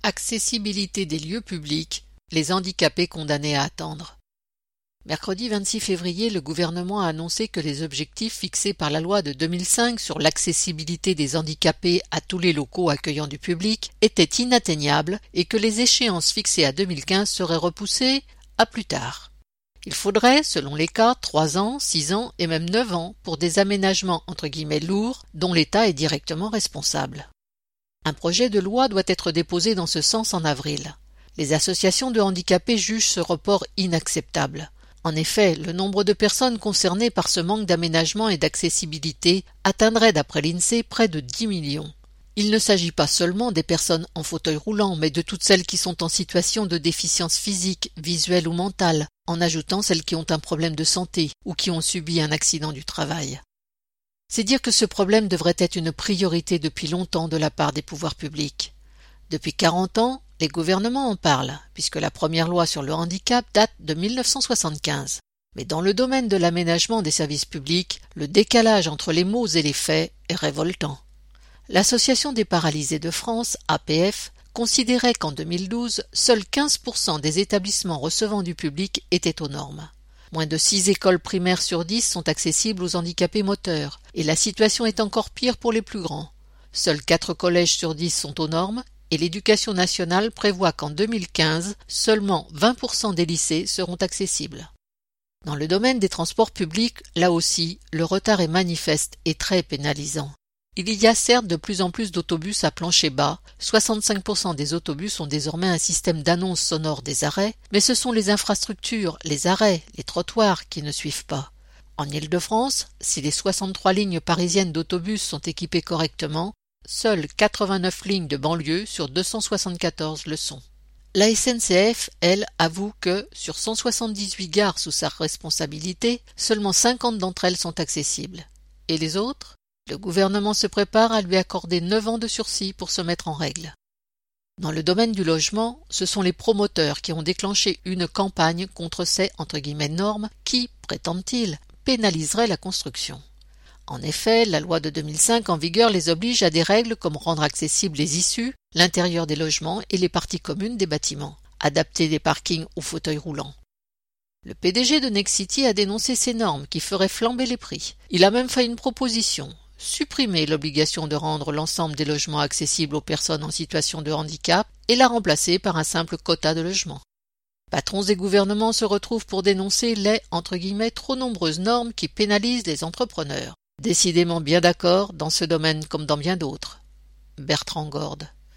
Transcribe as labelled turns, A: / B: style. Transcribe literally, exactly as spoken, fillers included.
A: Accessibilité des lieux publics, les handicapés condamnés à attendre. Mercredi vingt-six février, le gouvernement a annoncé que les objectifs fixés par la loi de deux mille cinq sur l'accessibilité des handicapés à tous les locaux accueillant du public étaient inatteignables et que les échéances fixées à deux mille quinze seraient repoussées à plus tard. Il faudrait, selon les cas, trois ans, six ans et même neuf ans pour des aménagements entre guillemets lourds dont l'État est directement responsable. Un projet de loi doit être déposé dans ce sens en avril. Les associations de handicapés jugent ce report inacceptable. En effet, le nombre de personnes concernées par ce manque d'aménagement et d'accessibilité atteindrait d'après l'INSEE près de dix millions. Il ne s'agit pas seulement des personnes en fauteuil roulant, mais de toutes celles qui sont en situation de déficience physique, visuelle ou mentale, en ajoutant celles qui ont un problème de santé ou qui ont subi un accident du travail. C'est dire que ce problème devrait être une priorité depuis longtemps de la part des pouvoirs publics. Depuis quarante ans, les gouvernements en parlent, puisque la première loi sur le handicap date de mille neuf cent soixante-quinze. Mais dans le domaine de l'aménagement des services publics, le décalage entre les mots et les faits est révoltant. L'Association des paralysés de France, A P F, considérait qu'en deux mille douze, seuls quinze pour cent des établissements recevant du public étaient aux normes. Moins de six écoles primaires sur dix sont accessibles aux handicapés moteurs, et la situation est encore pire pour les plus grands. Seuls quatre collèges sur dix sont aux normes, et l'Éducation nationale prévoit qu'en deux mille quinze, seulement vingt pour cent des lycées seront accessibles. Dans le domaine des transports publics, là aussi, le retard est manifeste et très pénalisant. Il y a certes de plus en plus d'autobus à plancher bas, soixante-cinq pour cent des autobus ont désormais un système d'annonce sonore des arrêts, mais ce sont les infrastructures, les arrêts, les trottoirs qui ne suivent pas. En Île-de-France, si les soixante-trois lignes parisiennes d'autobus sont équipées correctement, seules quatre-vingt-neuf lignes de banlieue sur deux cent soixante-quatorze le sont. La S N C F, elle, avoue que, sur cent soixante-dix-huit gares sous sa responsabilité, seulement cinquante d'entre elles sont accessibles. Et les autres ? Le gouvernement se prépare à lui accorder neuf ans de sursis pour se mettre en règle. Dans le domaine du logement, ce sont les promoteurs qui ont déclenché une campagne contre ces entre guillemets normes qui, prétendent-ils, pénaliseraient la construction. En effet, la loi de deux mille cinq en vigueur les oblige à des règles comme rendre accessibles les issues, l'intérieur des logements et les parties communes des bâtiments, adapter des parkings aux fauteuils roulants. Le P D G de Nexity a dénoncé ces normes qui feraient flamber les prix. Il a même fait une proposition. Supprimer l'obligation de rendre l'ensemble des logements accessibles aux personnes en situation de handicap et la remplacer par un simple quota de logements. Patrons et gouvernements se retrouvent pour dénoncer les entre guillemets trop nombreuses normes qui pénalisent les entrepreneurs. Décidément bien d'accord dans ce domaine comme dans bien d'autres. Bertrand Gorde.